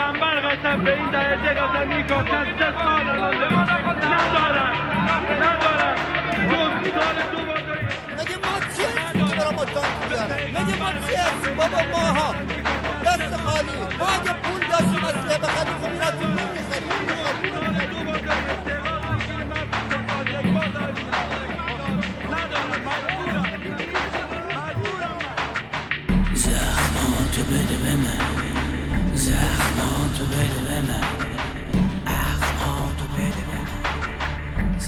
پیغمبر قسم به این درجه قسم میکشن 3 سال الان ندارن دو سال تو بازاری مگه ما چی هستیم چرا ما تانک بیارن؟ مگه ما چی هستیم بابا ماها دست خالی ما اگه پول داشتیم اسلحه بخریم خب این از تو پول میخریم زخماتو بده به من زخماتو بده به من اخماتو بده به من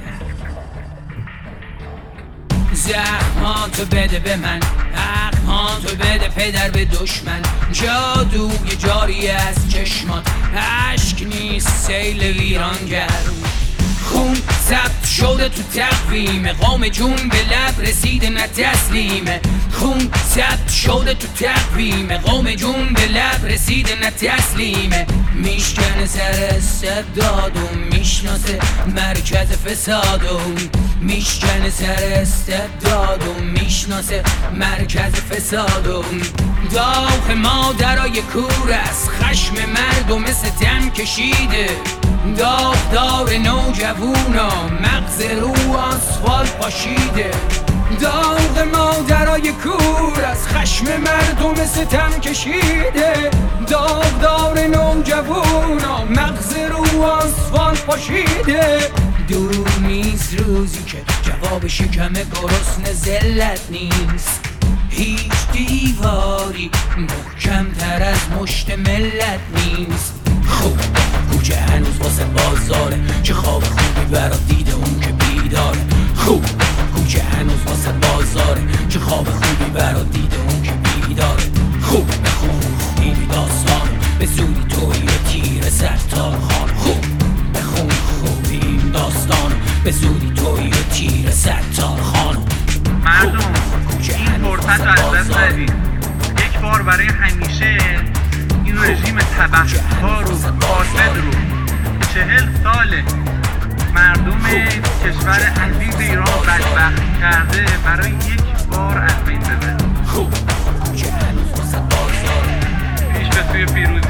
زخماتو بده به من اخماتو بده پدر به دشمن جادوی جاری از چشمات عشق نیست سیل ویرانگر خون ثبت شده تو تقویم قوم جون به لب رسیده نه تسلیمه خون ثبت شده تو تقویم قوم جون به لب رسیده نه تسلیمه میشکنه سر استبداد و میشناسه مرکز فساد و میشکنه سر استبداد و میشناسه مرکز فساد و داغ مادرای کور است خشم مردم ستم کشیده داغدار نوجوونا مغز رو آسفالت پاشیده داغ مادرای کور از خشم مردم ستم کشیده داغدار نوجوونا مغز رو آسفالت پاشیده دور نیست روزی که جواب شکم گرسنه ذلت نیست هیچ دیواری محکم تر از مشت ملت نیست خوب کوچه هنوز واسه بازاره چه خواب خوبی برا دیده اون که بیداره خوب کوچه هنوز واسه بازاره چه خواب خوبی برا دیده اون که بیداره خوب بخون این داستان به زودی توی تیر ستار خان خوب بخون خوب این داستان به زودی توی تیر ستار خان مردم این فرصت رو از دست ندید یک بار برای همیشه این رژیم تبهکار و فاسد رو 40 ساله مردم کشور عزیز ایران بدبخت کرده برای یک بار از بین ببره پیش به سوی پیروزی